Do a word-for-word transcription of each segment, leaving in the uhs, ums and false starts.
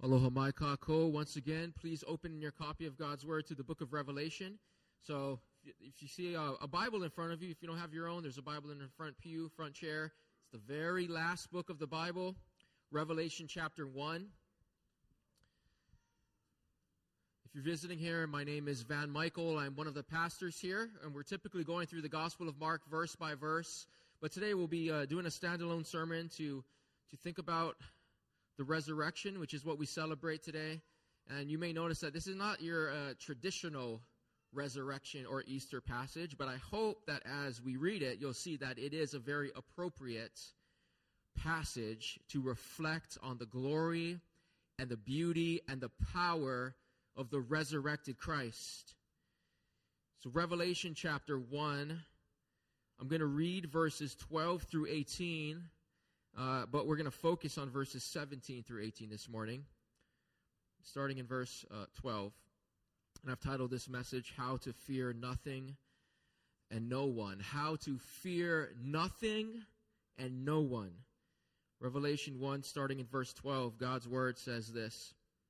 Aloha mai kako. Once again, please open your copy of God's Word to the book of Revelation. So if you see a, a Bible in front of you, if you don't have your own, there's a Bible in the front pew, front chair. It's the very last book of the Bible, Revelation chapter one. If you're visiting here, my name is Van Michael. I'm one of the pastors here, and we're typically going through the Gospel of Mark verse by verse. But today we'll be uh, doing a standalone sermon to, to think about the resurrection, which is what we celebrate today. And you may notice that this is not your uh, traditional resurrection or Easter passage, but I hope that as we read it, you'll see that it is a very appropriate passage to reflect on the glory and the beauty and the power of the resurrected Christ. So Revelation chapter one, I'm going to read verses twelve through eighteen, uh, but we're going to focus on verses seventeen through eighteen this morning, starting in verse uh, twelve. And I've titled this message, How to Fear Nothing and No One. How to Fear Nothing and No One. Revelation one, starting in verse twelve, God's Word says this.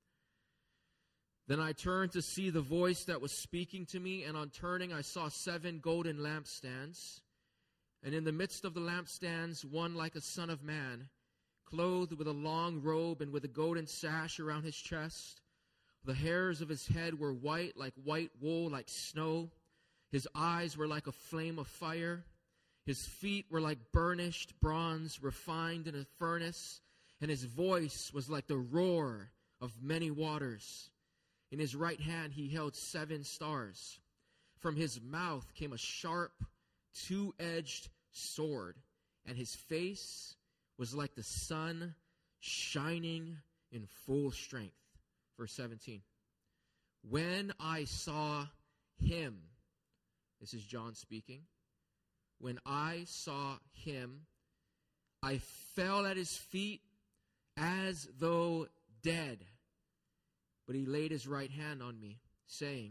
Then I turned to see the voice that was speaking to me, and on turning I saw seven golden lampstands. And in the midst of the lampstands, one like a son of man, clothed with a long robe and with a golden sash around his chest. The hairs of his head were white, like white wool, like snow. His eyes were like a flame of fire. His feet were like burnished bronze, refined in a furnace. And his voice was like the roar of many waters. In his right hand he held seven stars. From his mouth came a sharp, two-edged sword, and his face was like the sun shining in full strength. Verse seventeen. When I saw him, this is John speaking, when I saw him, I fell at his feet as though dead. But he laid his right hand on me, saying,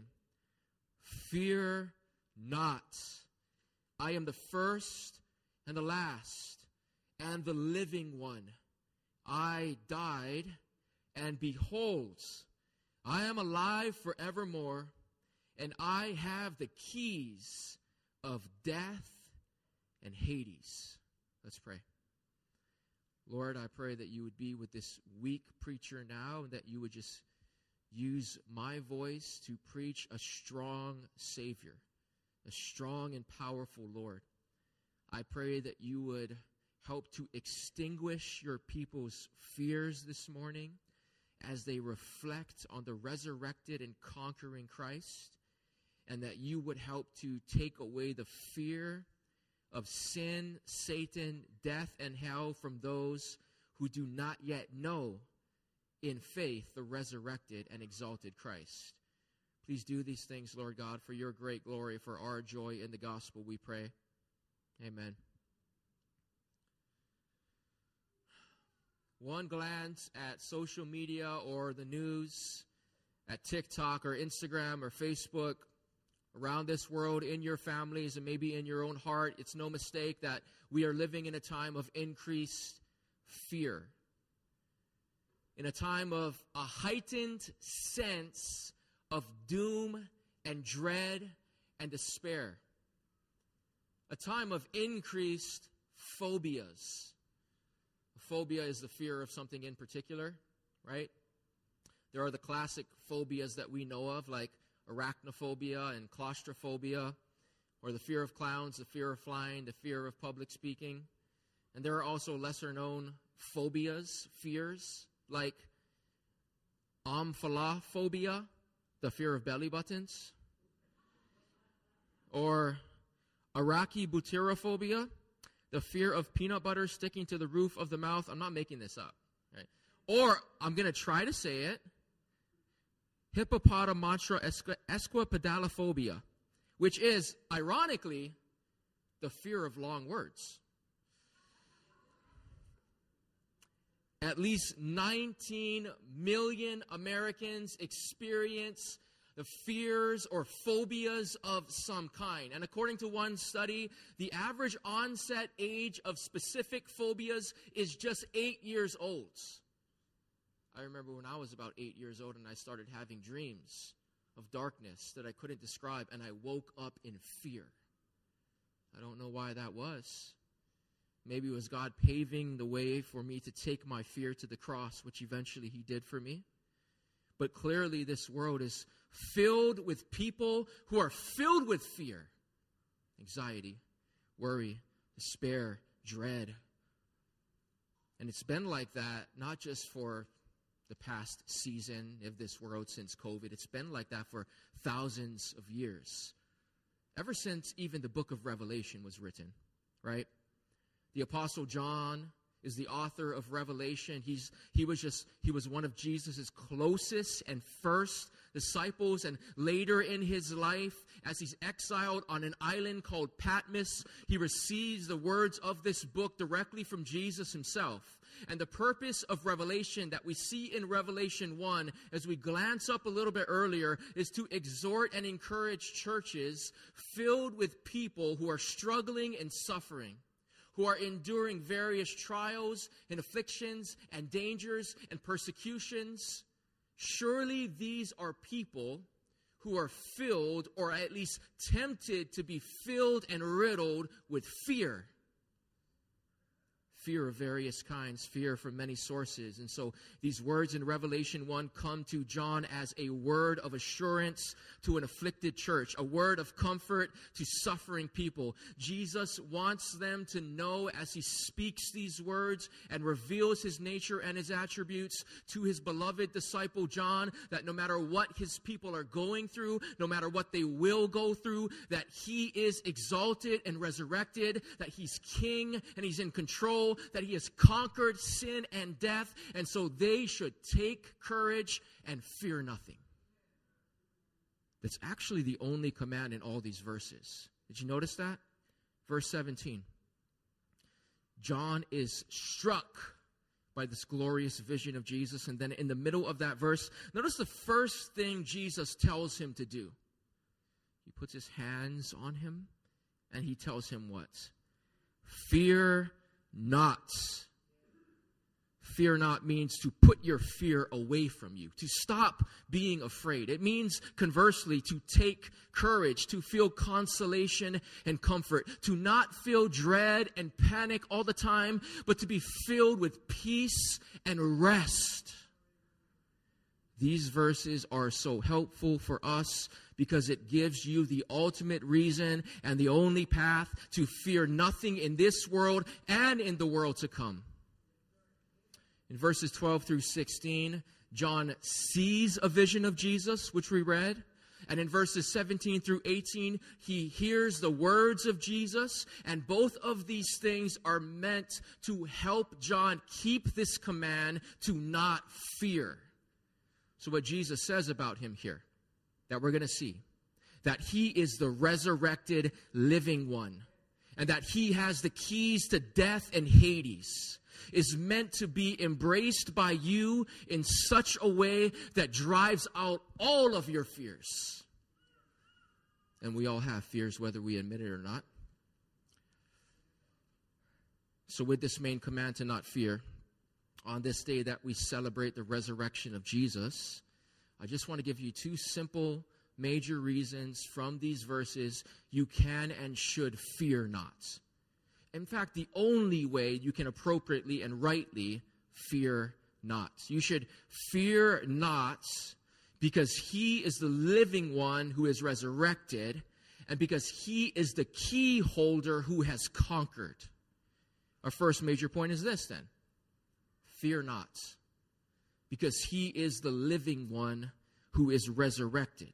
Fear not. I am the first and the last and the living one. I died, and behold, I am alive forevermore, and I have the keys of death and Hades. Let's pray. Lord, I pray that you would be with this weak preacher now, and that you would just use my voice to preach a strong Savior, a strong and powerful Lord. I pray that you would help to extinguish your people's fears this morning as they reflect on the resurrected and conquering Christ, and that you would help to take away the fear of sin, Satan, death, and hell from those who do not yet know in faith the resurrected and exalted Christ. Please do these things, Lord God, for your great glory, for our joy in the gospel, we pray. Amen. One glance at social media or the news, at TikTok or Instagram or Facebook, around this world, in your families and maybe in your own heart, it's no mistake that we are living in a time of increased fear. In a time of a heightened sense of doom and dread and despair. A time of increased phobias. A phobia is the fear of something in particular, right? There are the classic phobias that we know of, like arachnophobia and claustrophobia, or the fear of clowns, the fear of flying, the fear of public speaking. And there are also lesser-known phobias, fears, like omphalophobia, the fear of belly buttons, or arachibutyrophobia, the fear of peanut butter sticking to the roof of the mouth. I'm not making this up, right? Or I'm going to try to say it, hippopotamonstro-esquipedalophobia, which is, ironically, the fear of long words. At least nineteen million Americans experience the fears or phobias of some kind. And according to one study, the average onset age of specific phobias is just eight years old. I remember when I was about eight years old and I started having dreams of darkness that I couldn't describe, and I woke up in fear. I don't know why that was. Maybe it was God paving the way for me to take my fear to the cross, which eventually He did for me. But clearly this world is filled with people who are filled with fear, anxiety, worry, despair, dread. And it's been like that not just for the past season of this world since COVID. It's been like that for thousands of years. Ever since even the book of Revelation was written, right? The Apostle John is the author of Revelation. He's he was just he was one of Jesus' closest and first disciples, and later in his life, as he's exiled on an island called Patmos, he receives the words of this book directly from Jesus himself. And the purpose of Revelation that we see in Revelation one, as we glance up a little bit earlier, is to exhort and encourage churches filled with people who are struggling and suffering, who are enduring various trials and afflictions and dangers and persecutions. Surely these are people who are filled, or at least tempted to be filled and riddled with fear. Fear of various kinds, fear from many sources. And so these words in Revelation one come to John as a word of assurance to an afflicted church, a word of comfort to suffering people. Jesus wants them to know, as he speaks these words and reveals his nature and his attributes to his beloved disciple John, that no matter what his people are going through, no matter what they will go through, that he is exalted and resurrected, that he's king and he's in control, that he has conquered sin and death, and so they should take courage and fear nothing. That's actually the only command in all these verses. Did you notice that? Verse seventeen. John is struck by this glorious vision of Jesus, and then in the middle of that verse, notice the first thing Jesus tells him to do. He puts his hands on him, and he tells him what? Fear not. Fear not means to put your fear away from you, to stop being afraid. It means, conversely, to take courage, to feel consolation and comfort, to not feel dread and panic all the time, but to be filled with peace and rest. These verses are so helpful for us because it gives you the ultimate reason and the only path to fear nothing in this world and in the world to come. In verses twelve through sixteen, John sees a vision of Jesus, which we read. And in verses seventeen through eighteen, he hears the words of Jesus. And both of these things are meant to help John keep this command to not fear. So what Jesus says about him here, that we're going to see, that he is the resurrected living one, and that he has the keys to death and Hades, is meant to be embraced by you in such a way that drives out all of your fears. And we all have fears, whether we admit it or not. So with this main command to not fear, on this day that we celebrate the resurrection of Jesus, I just want to give you two simple major reasons from these verses you can and should fear not. In fact, the only way you can appropriately and rightly fear not. You should fear not because he is the living one who is resurrected, and because he is the key holder who has conquered. Our first major point is this then. Fear not, because he is the living one who is resurrected.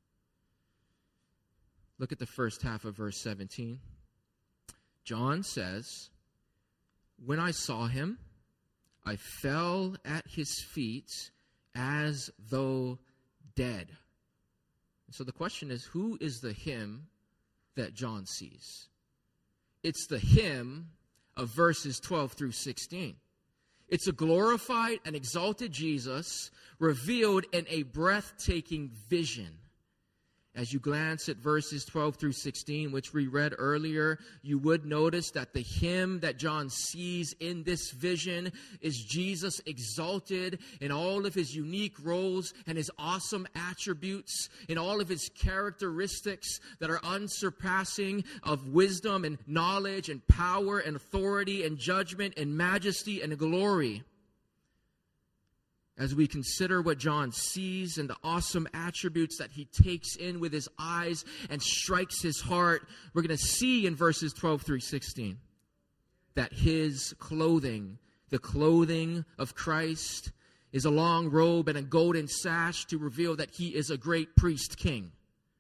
Look at the first half of verse seventeen. John says, "When I saw him, I fell at his feet as though dead." And so the question is, who is the him that John sees? It's the him of verses twelve through sixteen. It's a glorified and exalted Jesus revealed in a breathtaking vision. As you glance at verses twelve through sixteen, which we read earlier, you would notice that the him that John sees in this vision is Jesus exalted in all of his unique roles and his awesome attributes, in all of his characteristics that are unsurpassing of wisdom and knowledge and power and authority and judgment and majesty and glory. As we consider what John sees and the awesome attributes that he takes in with his eyes and strikes his heart, we're going to see in verses twelve through sixteen that his clothing, the clothing of Christ, is a long robe and a golden sash to reveal that he is a great priest king.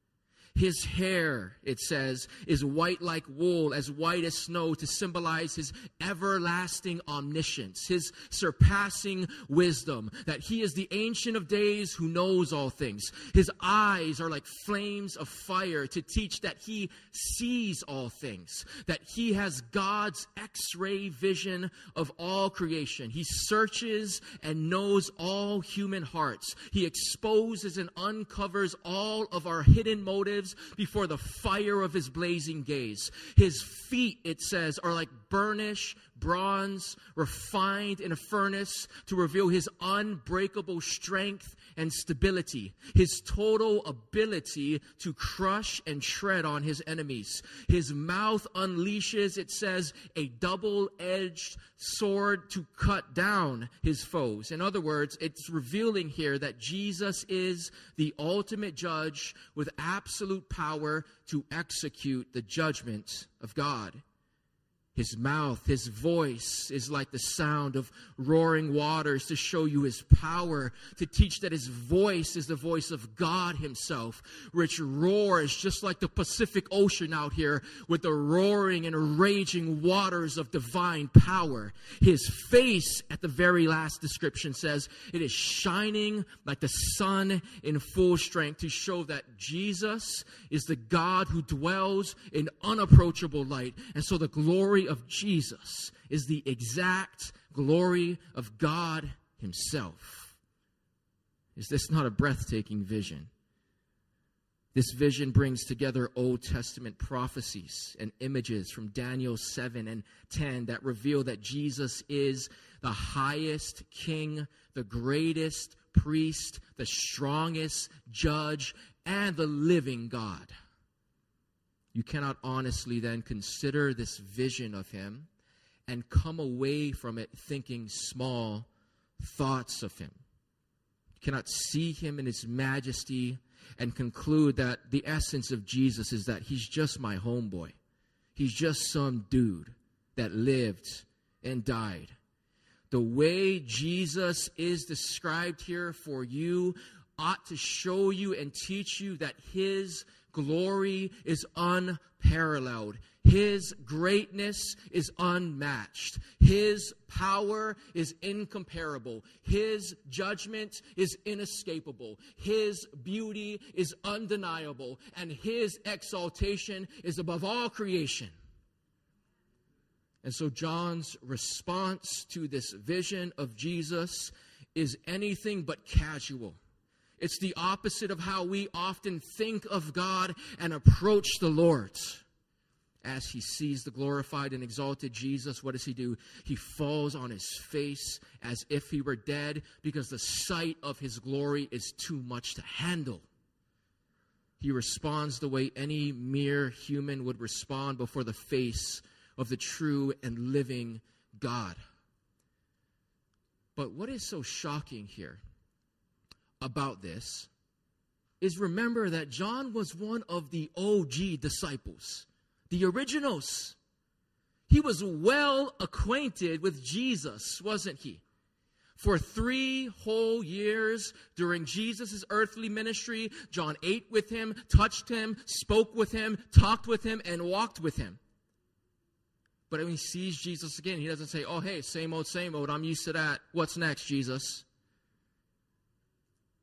His hair, it says, is white like wool, as white as snow, to symbolize his everlasting omniscience, his surpassing wisdom, that he is the Ancient of Days who knows all things. His eyes are like flames of fire to teach that he sees all things, that he has God's X-ray vision of all creation. He searches and knows all human hearts. He exposes and uncovers all of our hidden motives before the fire of his blazing gaze. His feet, it says, are like burnished bronze refined in a furnace to reveal his unbreakable strength and stability, his total ability to crush and tread on his enemies. His mouth unleashes, it says, a double-edged sword to cut down his foes. In other words, it's revealing here that Jesus is the ultimate judge with absolute power to execute the judgment of God. His mouth, his voice is like the sound of roaring waters to show you his power, to teach that his voice is the voice of God himself, which roars just like the Pacific Ocean out here with the roaring and raging waters of divine power. His face, at the very last description, says it is shining like the sun in full strength to show that Jesus is the God who dwells in unapproachable light. And so the glory of Jesus is the exact glory of God himself. Is this not a breathtaking vision? This vision brings together Old Testament prophecies and images from Daniel seven and ten that reveal that Jesus is the highest king, the greatest priest, the strongest judge, and the living God. You cannot honestly then consider this vision of him and come away from it thinking small thoughts of him. You cannot see him in his majesty and conclude that the essence of Jesus is that he's just my homeboy. He's just some dude that lived and died. The way Jesus is described here for you ought to show you and teach you that his glory is unparalleled. His greatness is unmatched. His power is incomparable. His judgment is inescapable. His beauty is undeniable. And his exaltation is above all creation. And so John's response to this vision of Jesus is anything but casual. It's the opposite of how we often think of God and approach the Lord. As he sees the glorified and exalted Jesus, what does he do? He falls on his face as if he were dead because the sight of his glory is too much to handle. He responds the way any mere human would respond before the face of the true and living God. But what is so shocking here about this is remember that John was one of the O G disciples, the originals. He was well acquainted with Jesus, wasn't he? For three whole years during Jesus' earthly ministry, John ate with him, touched him, spoke with him, talked with him, and walked with him. But when he sees Jesus again, he doesn't say, oh, hey, same old, same old, I'm used to that. What's next, Jesus?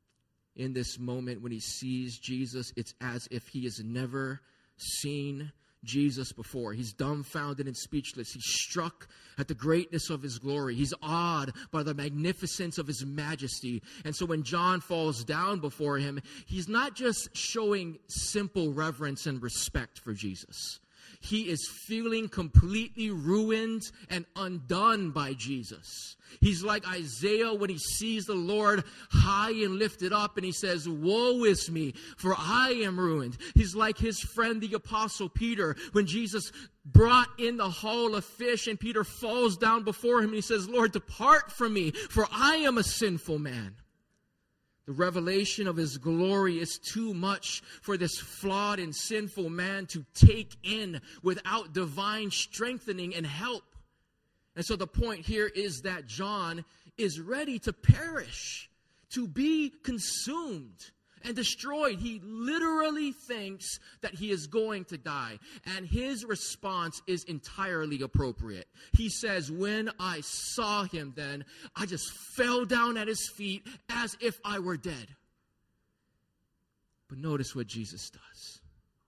In this moment when he sees Jesus, it's as if he has never seen Jesus before. He's dumbfounded and speechless. He's struck at the greatness of his glory. He's awed by the magnificence of his majesty. And so when John falls down before him, he's not just showing simple reverence and respect for Jesus. He is feeling completely ruined and undone by Jesus. He's like Isaiah when he sees the Lord high and lifted up, and he says, "Woe is me, for I am ruined." He's like his friend, the Apostle Peter, when Jesus brought in the haul of fish, and Peter falls down before him, and he says, "Lord, depart from me, for I am a sinful man." The revelation of his glory is too much for this flawed and sinful man to take in without divine strengthening and help. And so the point here is that John is ready to perish, to be consumed and destroyed. He literally thinks that he is going to die. And his response is entirely appropriate. He says, "When I saw him then, I just fell down at his feet as if I were dead." But notice what Jesus does.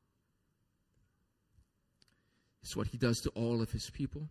It's what he does to all of his people.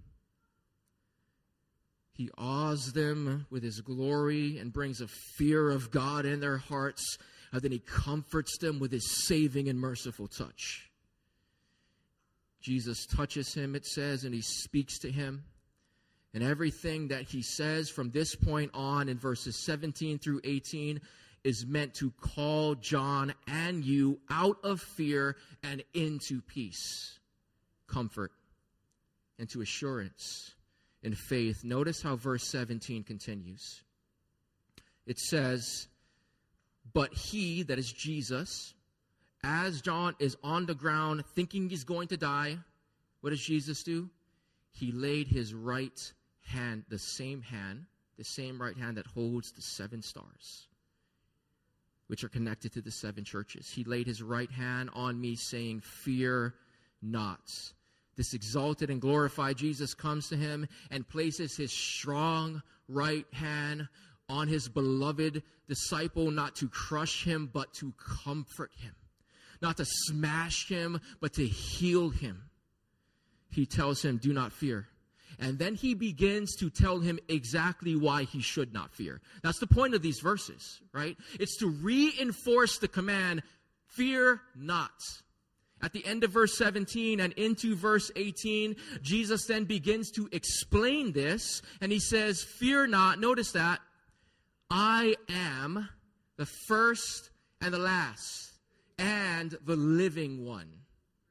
He awes them with his glory and brings a fear of God in their hearts. And then he comforts them with his saving and merciful touch. Jesus touches him, it says, and he speaks to him. And everything that he says from this point on in verses seventeen through eighteen is meant to call John and you out of fear and into peace, comfort, and to assurance in faith. Notice how verse seventeen continues. It says, "But he," that is Jesus, as John is on the ground thinking he's going to die, what does Jesus do? He laid his right hand, the same hand, the same right hand that holds the seven stars, which are connected to the seven churches. He laid his right hand on me, saying, "Fear not." This exalted and glorified Jesus comes to him and places his strong right hand on his beloved disciple, not to crush him, but to comfort him. Not to smash him, but to heal him. He tells him, "Do not fear." And then he begins to tell him exactly why he should not fear. That's the point of these verses, right? It's to reinforce the command, "Fear not." At the end of verse seventeen and into verse eighteen, Jesus then begins to explain this, and he says, "Fear not," notice that, "I am the first and the last, and the living one."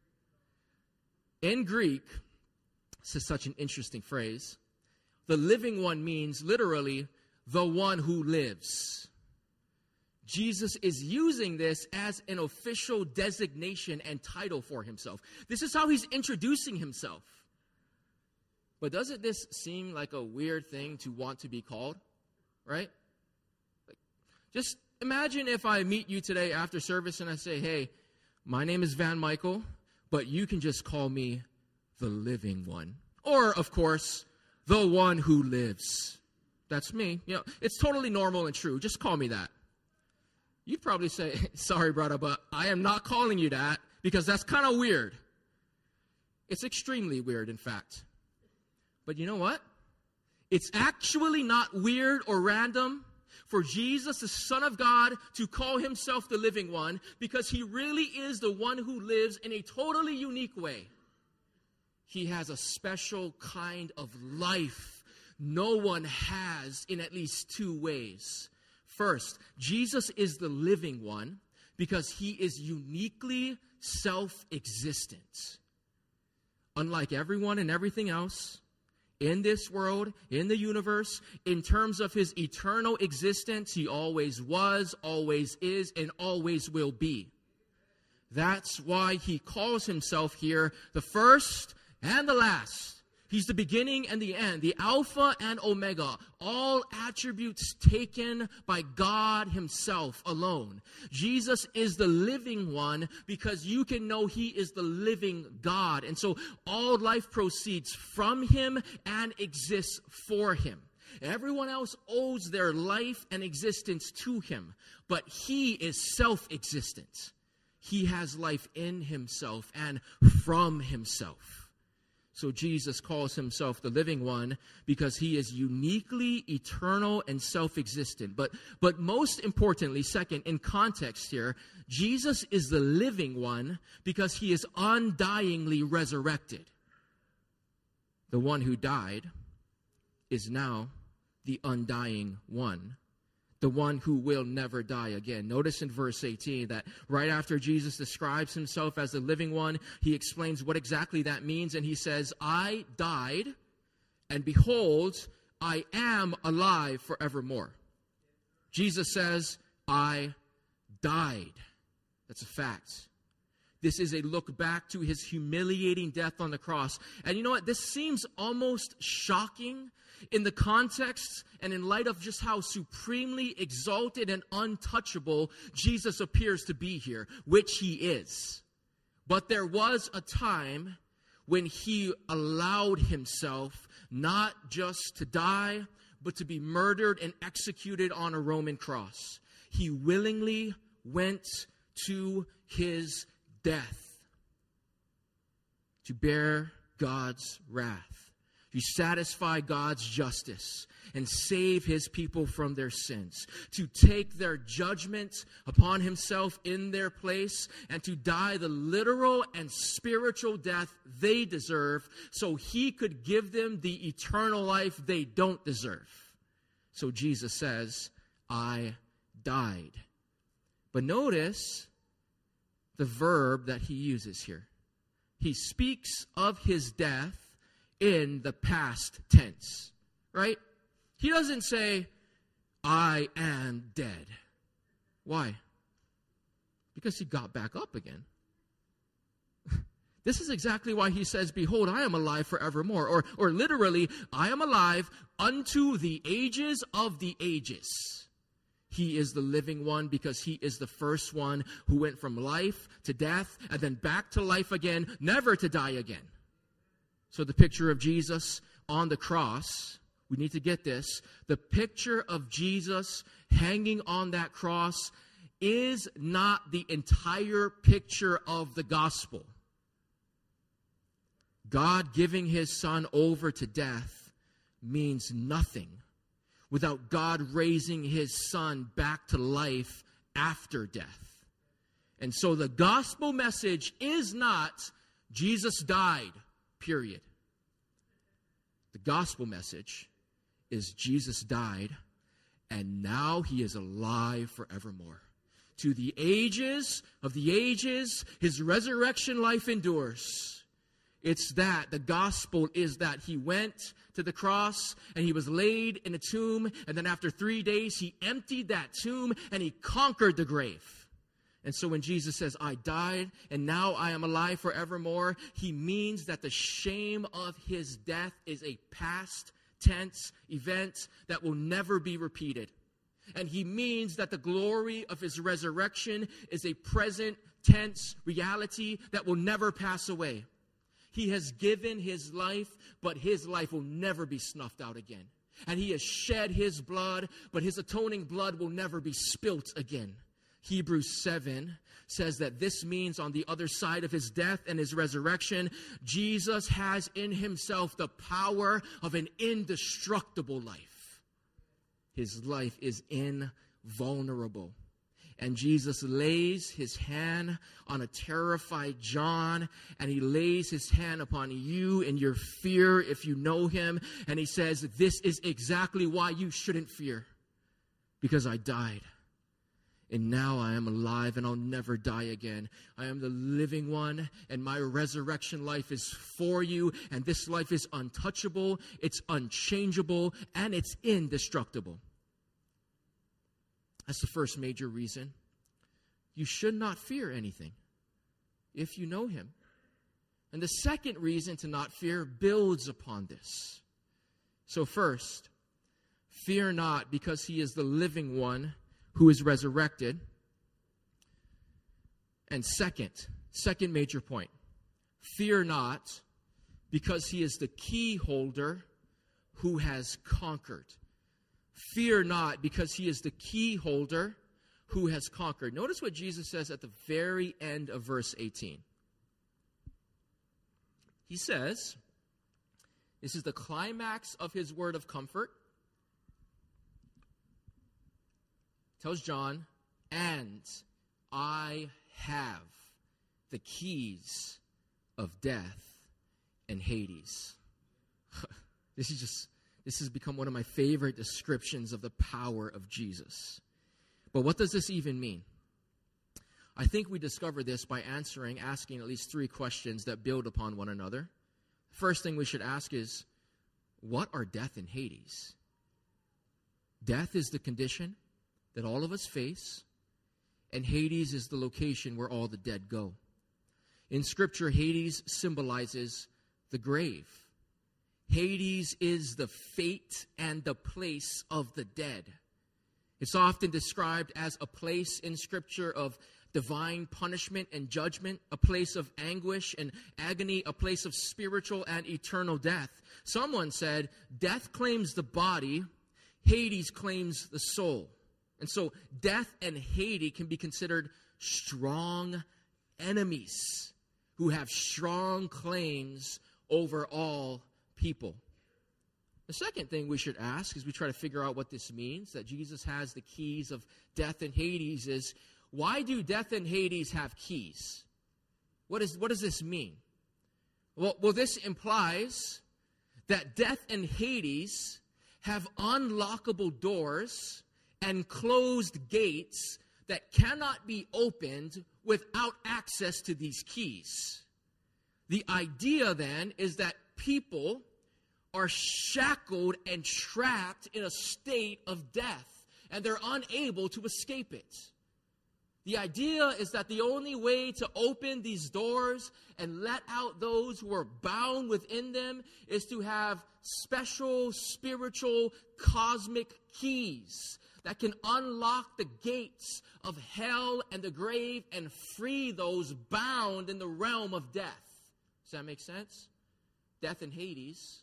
In Greek, this is such an interesting phrase. The living one means literally the one who lives. Jesus is using this as an official designation and title for himself. This is how he's introducing himself. But doesn't this seem like a weird thing to want to be called? Right? Like, just imagine if I meet you today after service and I say, "Hey, my name is Van Michael, but you can just call me the living one." Or, of course, the one who lives. That's me. You know, it's totally normal and true. Just call me that. You'd probably say, "Sorry, brother, but I am not calling you that because that's kind of weird." It's extremely weird, in fact. But you know what? It's actually not weird or random for Jesus, the Son of God, to call himself the living one, because he really is the one who lives in a totally unique way. He has a special kind of life no one has in at least two ways. First, Jesus is the living one because he is uniquely self-existent. Unlike everyone and everything else in this world, in the universe, in terms of his eternal existence, he always was, always is, and always will be. That's why he calls himself here the first and the last. He's the beginning and the end, the Alpha and Omega, all attributes taken by God himself alone. Jesus is the living one because you can know he is the living God. And so all life proceeds from him and exists for him. Everyone else owes their life and existence to him, but he is self-existent. he has life in himself and from himself. So Jesus calls himself the living one because he is uniquely eternal and self-existent. But, but most importantly, second, in context here, Jesus is the living one because he is undyingly resurrected. The one who died is now the undying one, the one who will never die again. Notice in verse eighteen that right after Jesus describes himself as the living one, he explains what exactly that means, and he says, I died, and behold, I am alive forevermore. Jesus says, I died. That's a fact. This is a look back to his humiliating death on the cross. And you know what? This seems almost shocking in the context and in light of just how supremely exalted and untouchable Jesus appears to be here, which he is. But there was a time when he allowed himself not just to die, but to be murdered and executed on a Roman cross. He willingly went to his death to bear God's wrath, to satisfy God's justice and save his people from their sins, to take their judgment upon himself in their place, and to die the literal and spiritual death they deserve so he could give them the eternal life they don't deserve. So Jesus says, I died. But notice the verb that he uses here. He speaks of his death in the past tense, right? He doesn't say, I am dead. Why? Because he got back up again. This is exactly why he says, behold, I am alive forevermore. Or, or literally, I am alive unto the ages of the ages. He is the living one because he is the first one who went from life to death and then back to life again, never to die again. So the picture of Jesus on the cross, we need to get this. The picture of Jesus hanging on that cross is not the entire picture of the gospel. God giving his son over to death means nothing without God raising his son back to life after death. And so the gospel message is not Jesus died, period. The gospel message is Jesus died, and now he is alive forevermore. To the ages of the ages, his resurrection life endures. It's that. The gospel is that he went to the cross and he was laid in a tomb, and then after three days he emptied that tomb and he conquered the grave. And so when Jesus says, I died and now I am alive forevermore, he means that the shame of his death is a past tense event that will never be repeated. And he means that the glory of his resurrection is a present tense reality that will never pass away. He has given his life, but his life will never be snuffed out again. And he has shed his blood, but his atoning blood will never be spilt again. Hebrews seven says that this means on the other side of his death and his resurrection, Jesus has in himself the power of an indestructible life. His life is invulnerable. And Jesus lays his hand on a terrified John, and he lays his hand upon you in your fear if you know him. And he says, this is exactly why you shouldn't fear, because I died. And now I am alive, and I'll never die again. I am the living one, and my resurrection life is for you. And this life is untouchable, it's unchangeable, and it's indestructible. That's the first major reason. You should not fear anything if you know him. And the second reason to not fear builds upon this. So first, fear not because he is the living one who is resurrected. And second, second major point, fear not because he is the key holder who has conquered. Fear not because he is the key holder who has conquered. Notice what Jesus says at the very end of verse eighteen. He says, this is the climax of his word of comfort. Tells John, and I have the keys of death and Hades. This is just, this has become one of my favorite descriptions of the power of Jesus. But what does this even mean? I think we discover this by answering, asking at least three questions that build upon one another. First thing we should ask is, what are death and Hades? Death is the condition that all of us face, and Hades is the location where all the dead go. In Scripture, Hades symbolizes the grave. Hades is the fate and the place of the dead. It's often described as a place in Scripture of divine punishment and judgment, a place of anguish and agony, a place of spiritual and eternal death. Someone said, death claims the body, Hades claims the soul. And so death and Hades can be considered strong enemies who have strong claims over all people. The second thing we should ask as we try to figure out what this means, that Jesus has the keys of death and Hades, is why do death and Hades have keys? What is, what does this mean? Well, well, this implies that death and Hades have unlockable doors and closed gates that cannot be opened without access to these keys. The idea then is that people are shackled and trapped in a state of death, and they're unable to escape it. The idea is that the only way to open these doors and let out those who are bound within them is to have special spiritual cosmic keys that can unlock the gates of hell and the grave and free those bound in the realm of death. Does that make sense? Death and Hades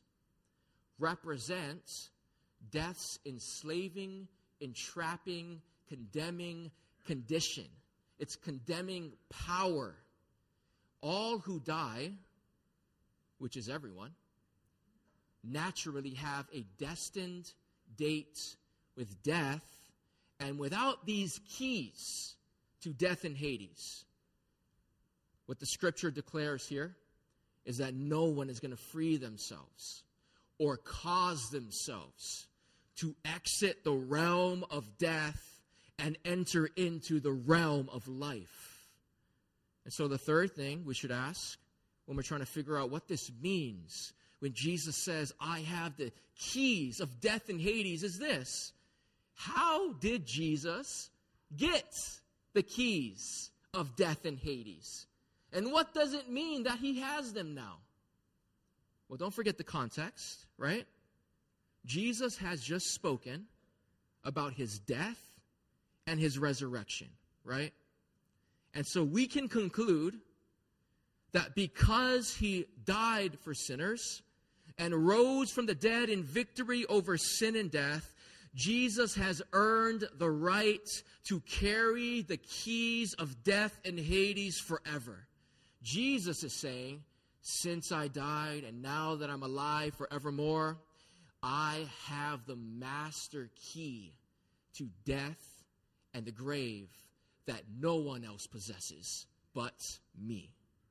represent death's enslaving, entrapping, condemning condition. It's condemning power. All who die, which is everyone, naturally have a destined date with death, and without these keys to death and Hades, what the Scripture declares here is that no one is going to free themselves or cause themselves to exit the realm of death and enter into the realm of life. And so the third thing we should ask when we're trying to figure out what this means when Jesus says, I have the keys of death and Hades, is this: how did Jesus get the keys of death and Hades? And what does it mean that he has them now? Well, don't forget the context, right? Jesus has just spoken about his death and his resurrection, right? And so we can conclude that because he died for sinners and rose from the dead in victory over sin and death, Jesus has earned the right to carry the keys of death and Hades forever. Jesus is saying, since I died and now that I'm alive forevermore, I have the master key to death and the grave that no one else possesses but me.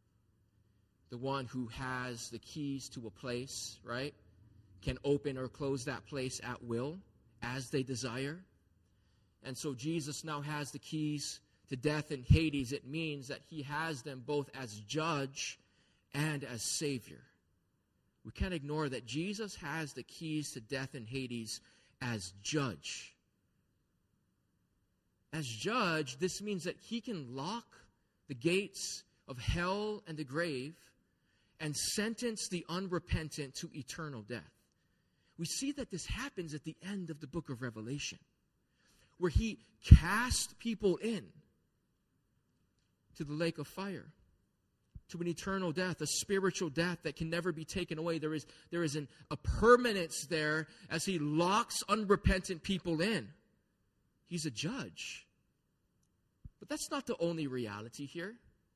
The one who has the keys to a place, right, can open or close that place at will as they desire. And so Jesus now has the keys to death and Hades. It means that he has them both as judge and as Savior. We can't ignore that Jesus has the keys to death and Hades as judge. As judge, this means that he can lock the gates of hell and the grave and sentence the unrepentant to eternal death. We see that this happens at the end of the book of Revelation, where he cast people in to the lake of fire, to an eternal death, a spiritual death that can never be taken away. There is, there is an, a permanence there as he locks unrepentant people in. He's a judge. But that's not the only reality here.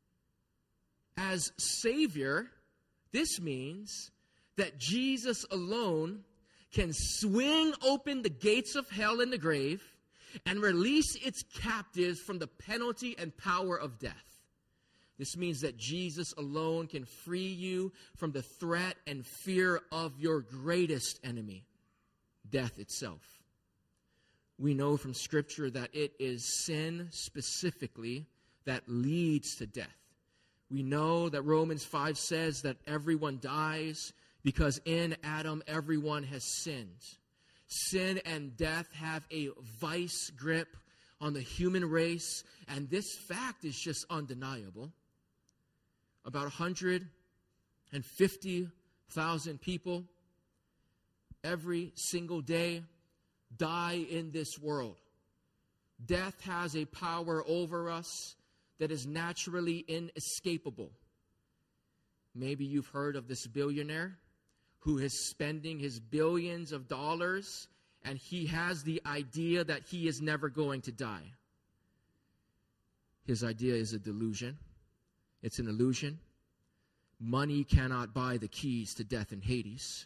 As Savior, this means that Jesus alone can swing open the gates of hell and the grave and release its captives from the penalty and power of death. This means that Jesus alone can free you from the threat and fear of your greatest enemy, death itself. We know from Scripture that it is sin specifically that leads to death. We know that Romans five says that everyone dies because in Adam everyone has sinned. Sin and death have a vice grip on the human race, and this fact is just undeniable. About one hundred fifty thousand people every single day die in this world. Death has a power over us that is naturally inescapable. Maybe you've heard of this billionaire who is spending his billions of dollars, and he has the idea that he is never going to die. His idea is a delusion. It's an illusion. Money cannot buy the keys to death and Hades.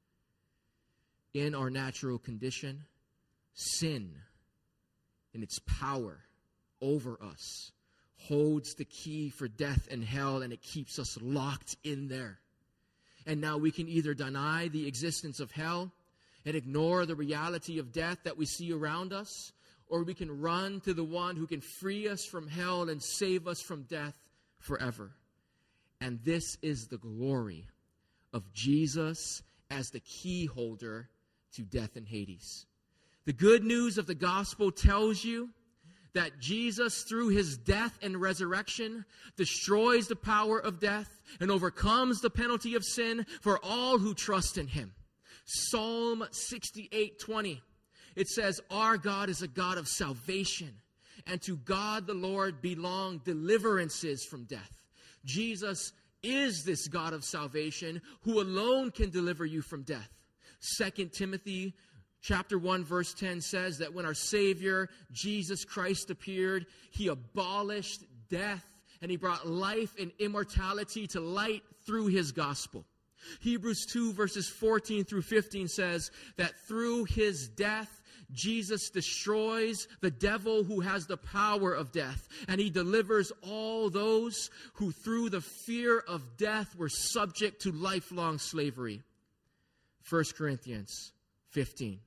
In our natural condition, sin in its power over us holds the key for death and hell, and it keeps us locked in there. And now we can either deny the existence of hell and ignore the reality of death that we see around us, or we can run to the one who can free us from hell and save us from death forever. And this is the glory of Jesus as the key holder to death and Hades. The good news of the gospel tells you that Jesus, through his death and resurrection, destroys the power of death and overcomes the penalty of sin for all who trust in him. Psalm sixty-eight twenty, it says, "Our God is a God of salvation, and to God the Lord belong deliverances from death." Jesus is this God of salvation who alone can deliver you from death. Second Timothy chapter one verse ten says that when our Savior Jesus Christ appeared, he abolished death and he brought life and immortality to light through his gospel. Hebrews two verses fourteen through fifteen says that through his death, Jesus destroys the devil who has the power of death, and he delivers all those who through the fear of death were subject to lifelong slavery. First Corinthians fifteen.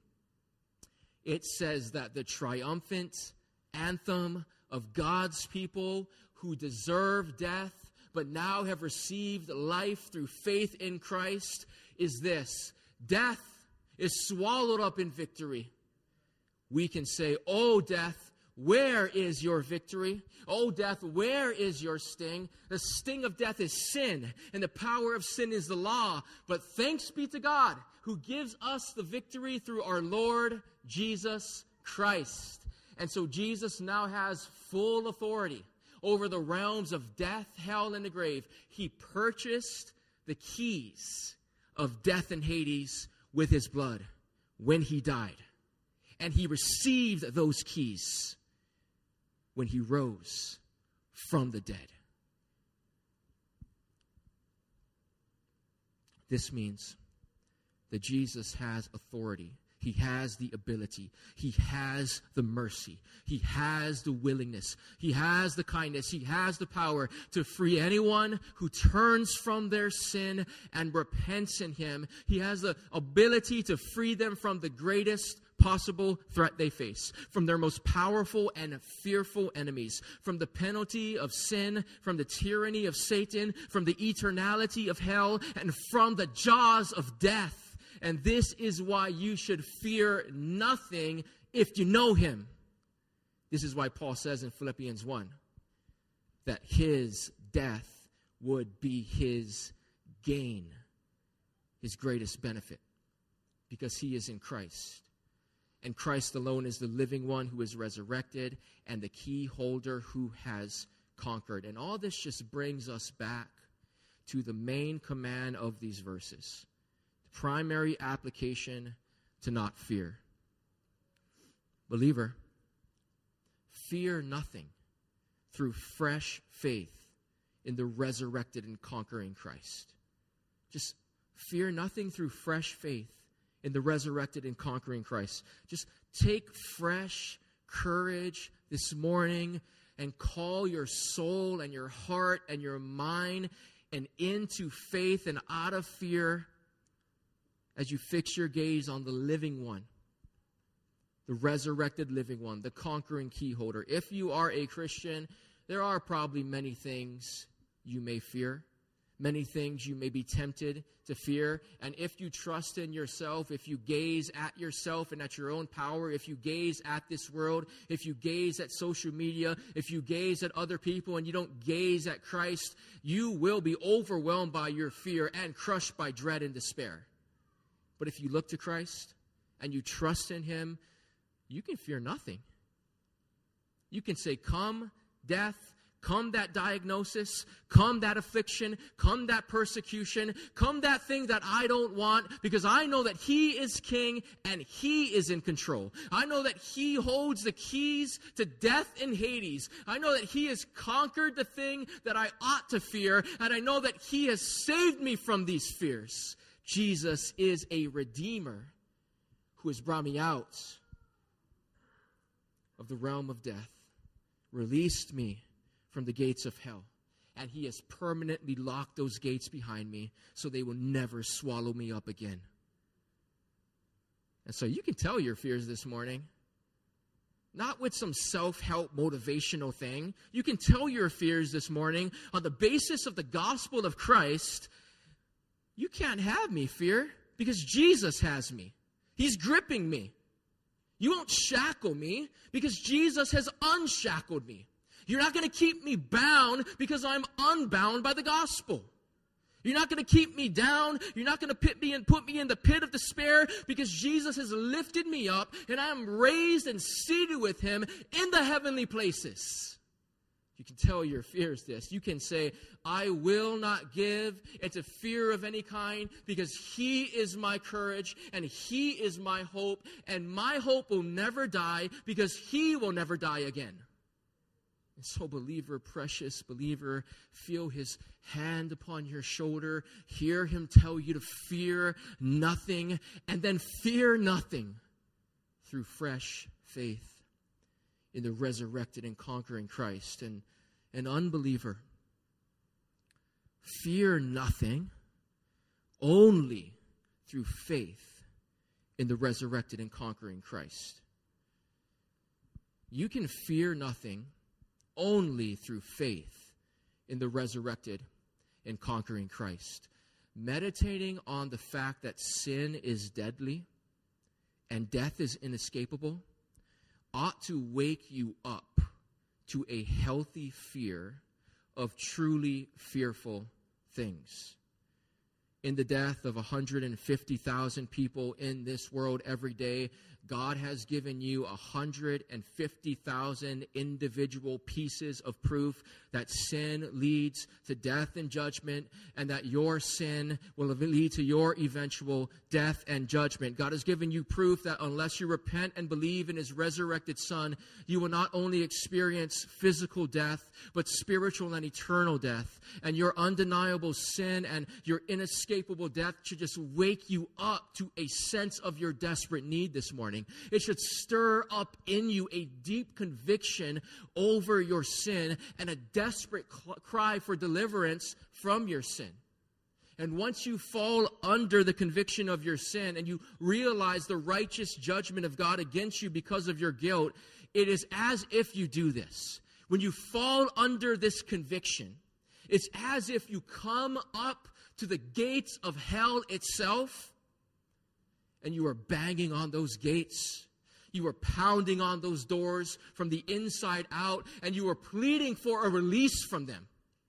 It says that the triumphant anthem of God's people who deserve death but now have received life through faith in Christ is this: death is swallowed up in victory. We can say, "Oh, death, where is your victory? Oh, death, where is your sting?" The sting of death is sin, and the power of sin is the law. But thanks be to God who gives us the victory through our Lord Jesus Christ. And so Jesus now has full authority over the realms of death, hell, and the grave. He purchased the keys of death and Hades with his blood when he died. And he received those keys when he rose from the dead. This means that Jesus has authority. He has the ability. He has the mercy. He has the willingness. He has the kindness. He has the power to free anyone who turns from their sin and repents in him. He has the ability to free them from the greatest possible threat they face, from their most powerful and fearful enemies, from the penalty of sin, from the tyranny of Satan, from the eternality of hell, and from the jaws of death. And this is why you should fear nothing if you know him. This is why Paul says in Philippians one that his death would be his gain, his greatest benefit, because he is in Christ. And Christ alone is the living one who is resurrected and the key holder who has conquered. And all this just brings us back to the main command of these verses. The primary application to not fear. Believer, fear nothing through fresh faith in the resurrected and conquering Christ. Just fear nothing through fresh faith in the resurrected and conquering Christ. Just take fresh courage this morning and call your soul and your heart and your mind and into faith and out of fear as you fix your gaze on the living one, the resurrected living one, the conquering key holder. If you are a Christian, there are probably many things you may fear, many things you may be tempted to fear. And if you trust in yourself, if you gaze at yourself and at your own power, if you gaze at this world, if you gaze at social media, if you gaze at other people and you don't gaze at Christ, you will be overwhelmed by your fear and crushed by dread and despair. But if you look to Christ and you trust in Him, you can fear nothing. You can say, come death, come that diagnosis, come that affliction, come that persecution, come that thing that I don't want, because I know that He is King and He is in control. I know that He holds the keys to death and Hades. I know that He has conquered the thing that I ought to fear, and I know that He has saved me from these fears. Jesus is a Redeemer who has brought me out of the realm of death, released me from the gates of hell, and He has permanently locked those gates behind me so they will never swallow me up again. And so you can tell your fears this morning, not with some self-help motivational thing. You can tell your fears this morning on the basis of the gospel of Christ. You can't have me, fear, because Jesus has me. He's gripping me. You won't shackle me because Jesus has unshackled me. You're not going to keep me bound because I'm unbound by the gospel. You're not going to keep me down. You're not going to put me in, put me in the pit of despair because Jesus has lifted me up and I am raised and seated with Him in the heavenly places. You can tell your fears this. You can say, I will not give into fear of any kind because He is my courage and He is my hope, and my hope will never die because He will never die again. And so, believer, precious believer, feel His hand upon your shoulder. Hear Him tell you to fear nothing, and then fear nothing through fresh faith in the resurrected and conquering Christ. And an unbeliever, fear nothing only through faith in the resurrected and conquering Christ. You can fear nothing only through faith in the resurrected and conquering Christ. Meditating on the fact that sin is deadly and death is inescapable ought to wake you up to a healthy fear of truly fearful things. In the death of one hundred fifty thousand people in this world every day, God has given you one hundred fifty thousand individual pieces of proof that sin leads to death and judgment, and that your sin will lead to your eventual death and judgment. God has given you proof that unless you repent and believe in His resurrected Son, you will not only experience physical death, but spiritual and eternal death. And your undeniable sin and your inescapable death should just wake you up to a sense of your desperate need this morning. It should stir up in you a deep conviction over your sin and a desperate cl- cry for deliverance from your sin. And once you fall under the conviction of your sin and you realize the righteous judgment of God against you because of your guilt, it is as if you do this. When you fall under this conviction, it's as if you come up to the gates of hell itself, and you are banging on those gates. You are pounding on those doors from the inside out, and you are pleading for a release from them.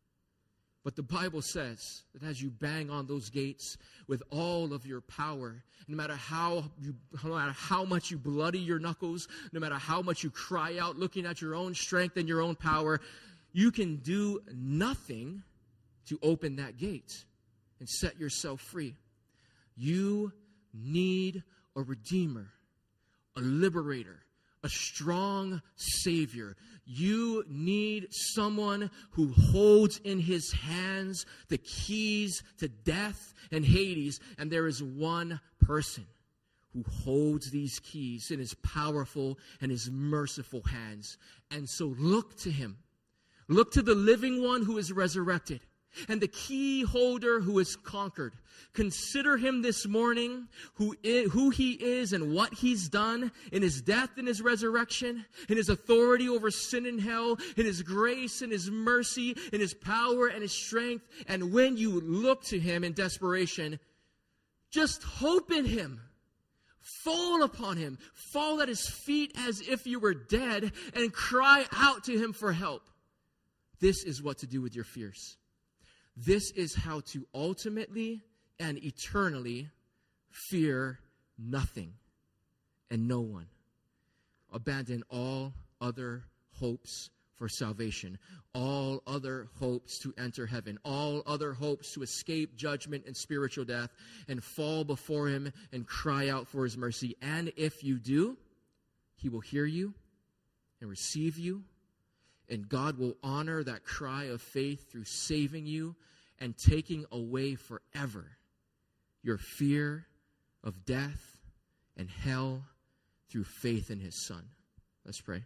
But the Bible says that as you bang on those gates with all of your power, no matter how you, no matter how much you bloody your knuckles, no matter how much you cry out looking at your own strength and your own power, you can do nothing to open that gate and set yourself free. You need a redeemer, a liberator, a strong Savior. You need someone who holds in his hands the keys to death and Hades. And there is one person who holds these keys in his powerful and his merciful hands. And so look to him. Look to the living one who is resurrected and the key holder who is conquered. Consider him this morning, who, is, who he is and what he's done in his death and his resurrection, in his authority over sin and hell, in his grace and his mercy, in his power and his strength. And when you look to him in desperation, just hope in him. Fall upon him. Fall at his feet as if you were dead and cry out to him for help. This is what to do with your fears. This is how to ultimately and eternally fear nothing and no one. Abandon all other hopes for salvation, all other hopes to enter heaven, all other hopes to escape judgment and spiritual death, and fall before him and cry out for his mercy. And if you do, he will hear you and receive you, and God will honor that cry of faith through saving you and taking away forever your fear of death and hell through faith in his Son. Let's pray.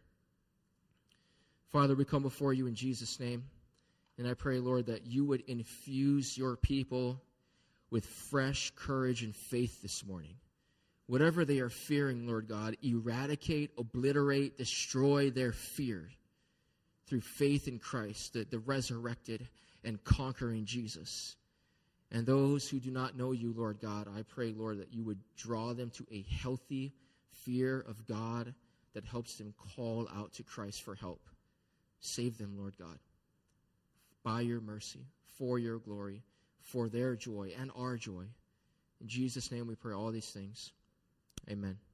Father, we come before you in Jesus' name, and I pray, Lord, that you would infuse your people with fresh courage and faith this morning. Whatever they are fearing, Lord God, eradicate, obliterate, destroy their fear through faith in Christ, the, the resurrected and conquering Jesus. And those who do not know you, Lord God, I pray, Lord, that you would draw them to a healthy fear of God that helps them call out to Christ for help. Save them, Lord God, by your mercy, for your glory, for their joy and our joy. In Jesus' name we pray all these things. Amen.